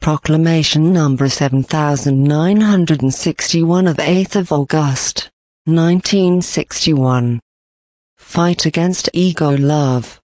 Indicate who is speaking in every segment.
Speaker 1: Proclamation number 7961 of 8th of August, 1961. Fight against ego love.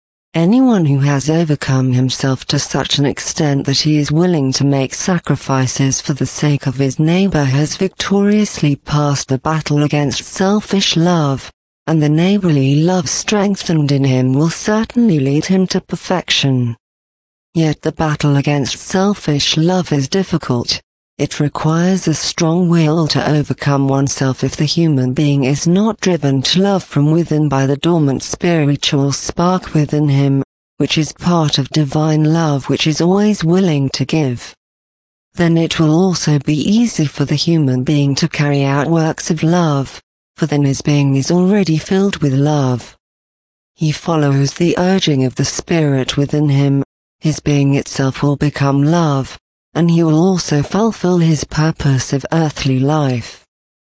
Speaker 1: Anyone who has overcome himself to such an extent that he is willing to make sacrifices for the sake of his neighbor has victoriously passed the battle against selfish love, and the neighborly love strengthened in him will certainly lead him to perfection. Yet the battle against selfish love is difficult. It requires a strong will to overcome oneself if the human being is not driven to love from within by the dormant spiritual spark within him, which is part of divine love which is always willing to give. Then it will also be easy for the human being to carry out works of love, for then his being is already filled with love. He follows the urging of the spirit within him, his being itself will become love, and he will also fulfill his purpose of earthly life.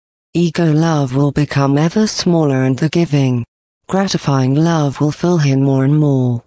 Speaker 1: Ego love will become ever smaller and the giving, gratifying love will fill him more and more.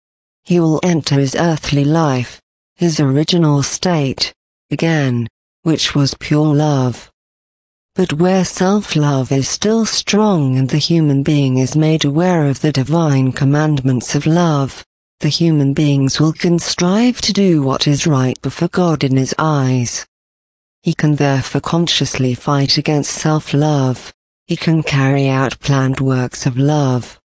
Speaker 1: He will enter his earthly life, his original state, again, which was pure love. But where self-love is still strong and the human being is made aware of the divine commandments of love, the human beings will strive to do what is right before God in his eyes. He can therefore consciously fight against self-love. He can carry out planned works of love,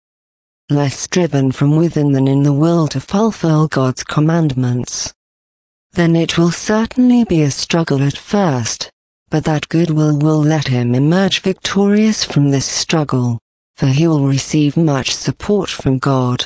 Speaker 1: less driven from within than in the will to fulfill God's commandments. Then it will certainly be a struggle at first, but that goodwill will let him emerge victorious from this struggle, for he will receive much support from God.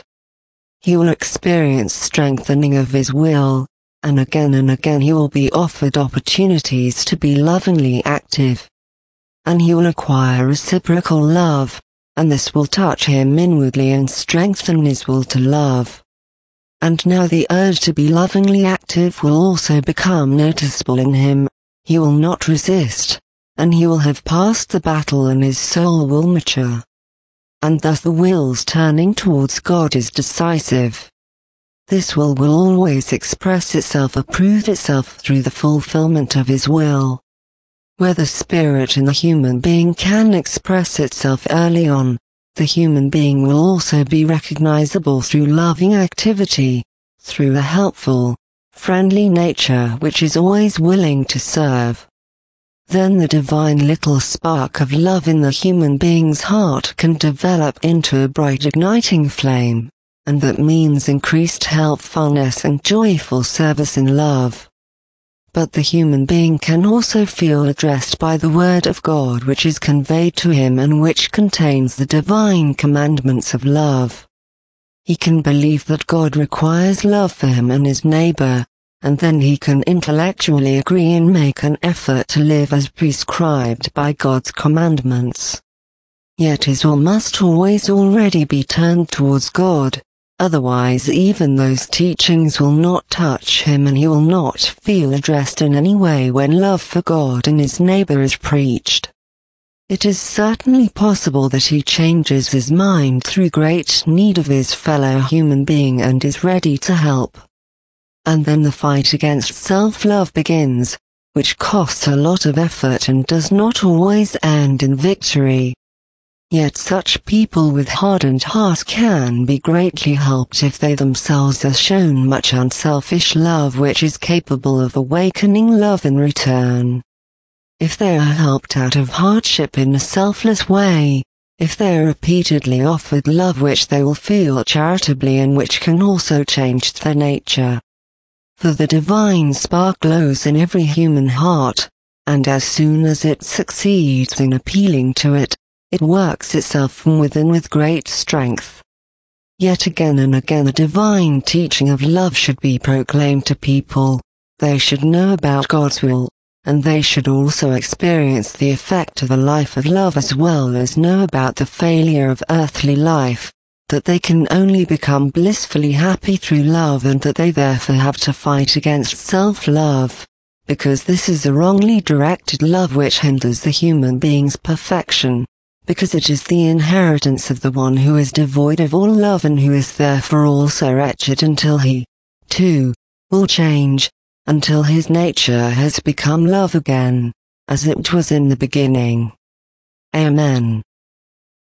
Speaker 1: He will experience strengthening of his will, and again he will be offered opportunities to be lovingly active. And he will acquire reciprocal love, and this will touch him inwardly and strengthen his will to love. And now the urge to be lovingly active will also become noticeable in him. He will not resist, and he will have passed the battle and his soul will mature. And thus the will's turning towards God is decisive. This will always express itself or prove itself through the fulfillment of his will. Where the spirit in the human being can express itself early on, the human being will also be recognizable through loving activity, through a helpful, friendly nature which is always willing to serve. Then the divine little spark of love in the human being's heart can develop into a bright igniting flame, and that means increased helpfulness and joyful service in love. But the human being can also feel addressed by the word of God which is conveyed to him and which contains the divine commandments of love. He can believe that God requires love for him and his neighbor, and then he can intellectually agree and make an effort to live as prescribed by God's commandments. Yet his will must always already be turned towards God, otherwise even those teachings will not touch him and he will not feel addressed in any way when love for God and his neighbor is preached. It is certainly possible that he changes his mind through great need of his fellow human being and is ready to help. And then the fight against self-love begins, which costs a lot of effort and does not always end in victory. Yet such people with hardened hearts can be greatly helped if they themselves are shown much unselfish love which is capable of awakening love in return. If they are helped out of hardship in a selfless way, if they are repeatedly offered love which they will feel charitably and which can also change their nature. For the divine spark glows in every human heart, and as soon as it succeeds in appealing to it, it works itself from within with great strength. Yet again and again the divine teaching of love should be proclaimed to people. They should know about God's will, and they should also experience the effect of a life of love as well as know about the failure of earthly life, that they can only become blissfully happy through love and that they therefore have to fight against self-love, because this is a wrongly directed love which hinders the human being's perfection, because it is the inheritance of the one who is devoid of all love and who is therefore also wretched until he, too, will change, until his nature has become love again, as it was in the beginning. Amen.